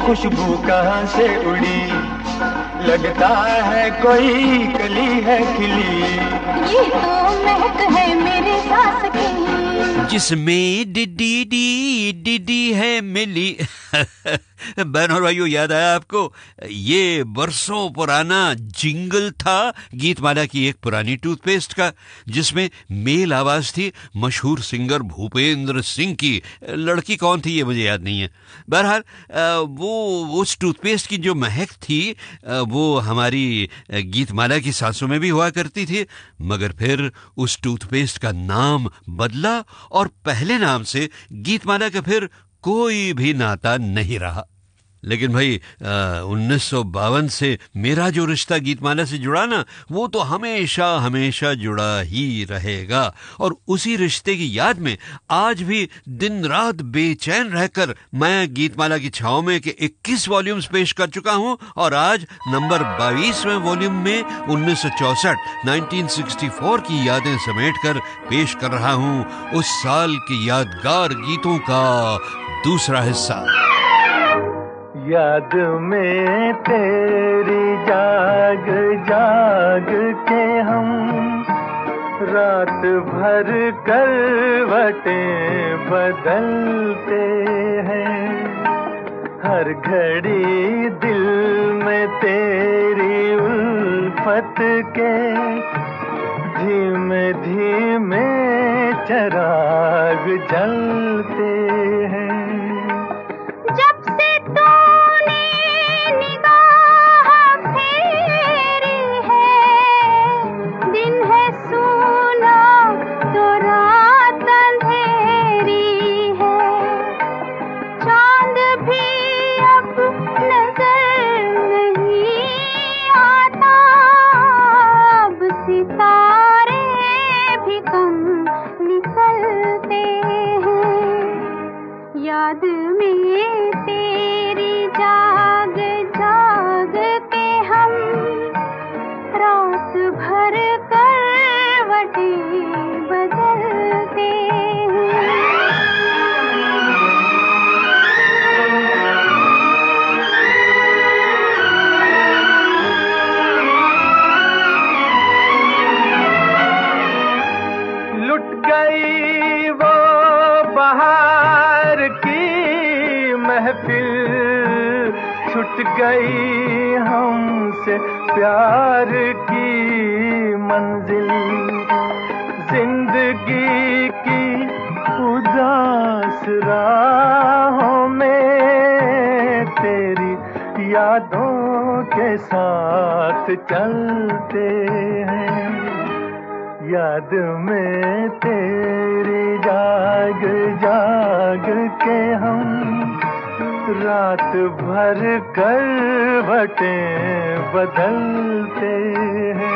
खुशबू कहाँ से उड़ी, लगता है कोई कली है खिली। ये तो महक है मेरे सांस की, जिसमें डिडी है मिली। बहन और भाइयों, याद आया आपको? ये बरसों पुराना जिंगल था गीतमाला की एक पुरानी टूथपेस्ट का, जिसमें मेल आवाज थी मशहूर सिंगर भूपेंद्र सिंह की। लड़की कौन थी ये मुझे याद नहीं है। बहरहाल वो उस टूथपेस्ट की जो महक थी वो हमारी गीतमाला की सांसों में भी हुआ करती थी। मगर फिर उस टूथपेस्ट का नाम बदला और पहले नाम से गीतमाला का फिर कोई भी नाता नहीं रहा। लेकिन भाई 1952 से मेरा जो रिश्ता गीतमाला से जुड़ा ना, वो तो हमेशा हमेशा जुड़ा ही रहेगा। और उसी रिश्ते की याद में आज भी दिन रात बेचैन रहकर मैं गीतमाला की छाव में के 21 वॉल्यूम्स पेश कर चुका हूं। और आज नंबर 22वें वॉल्यूम में 1964 की यादें समेटकर पेश कर रहा हूं उस साल के यादगार गीतों का दूसरा हिस्सा। याद में तेरी जाग जाग के हम रात भर करवटें बदलते हैं। हर घड़ी दिल में तेरी उल्फत के धीमे धीमे चिराग जलते हैं। छूट गई हमसे प्यार की मंजिल। जिंदगी की उदास राहों में तेरी यादों के साथ चलते हैं। याद में तेरी जाग जाग के हम रात भर करवटें बदलते हैं।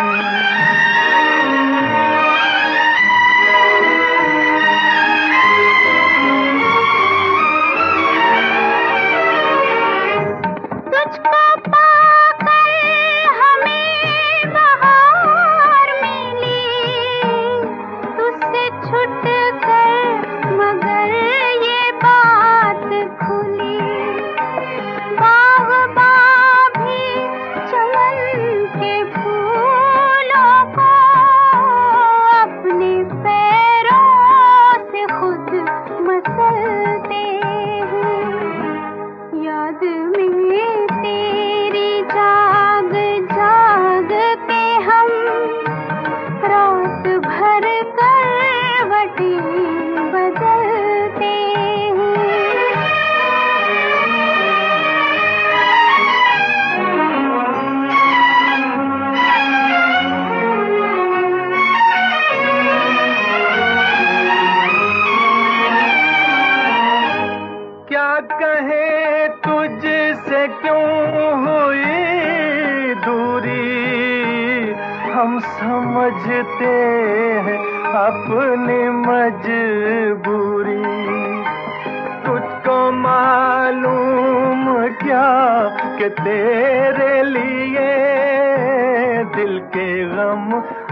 समझते हैं अपनी मजबूरी। तुझको मालूम क्या कि तेरे लिए दिल के गम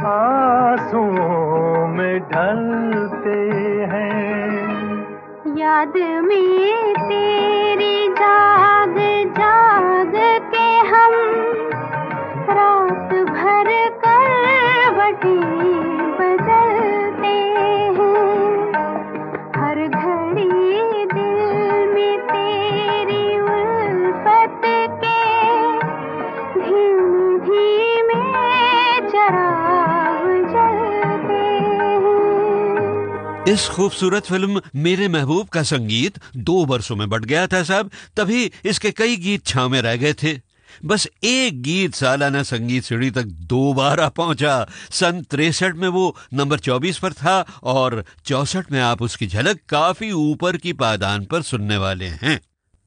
आंसुओं में ढलते हैं। याद में तेरी जाग इस खूबसूरत फिल्म मेरे महबूब का संगीत 2 बरसों में बढ़ गया था साहब, तभी इसके कई गीत छांव में रह गए थे। बस एक गीत सालाना संगीत सीढ़ी तक 2 बार आ पहुंचा। सन 63 में वो नंबर 24 पर था और 64 में आप उसकी झलक काफी ऊपर की पायदान पर सुनने वाले हैं।